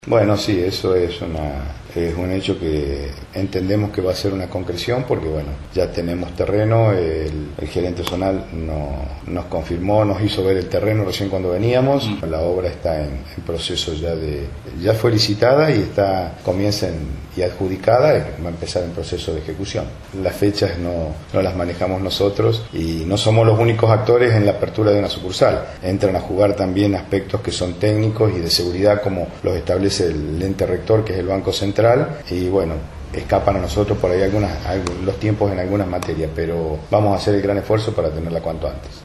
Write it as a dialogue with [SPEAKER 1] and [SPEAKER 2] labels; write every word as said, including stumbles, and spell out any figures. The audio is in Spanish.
[SPEAKER 1] Bueno, sí, eso es una es un hecho que entendemos que va a ser una concreción porque, bueno, ya tenemos terreno, el, el gerente zonal no, nos confirmó, nos hizo ver el terreno recién cuando veníamos, mm. la obra está en, en proceso ya de, ya fue licitada y está, comienza en, y adjudicada, va a empezar en proceso de ejecución. Las fechas no, no las manejamos nosotros y no somos los únicos actores en la apertura de una sucursal, entran a jugar también aspectos que son técnicos y de seguridad como los establece el ente rector, que es el Banco Central, y bueno, escapan a nosotros por ahí algunas, los tiempos en algunas materias, pero vamos a hacer el gran esfuerzo para tenerla cuanto antes.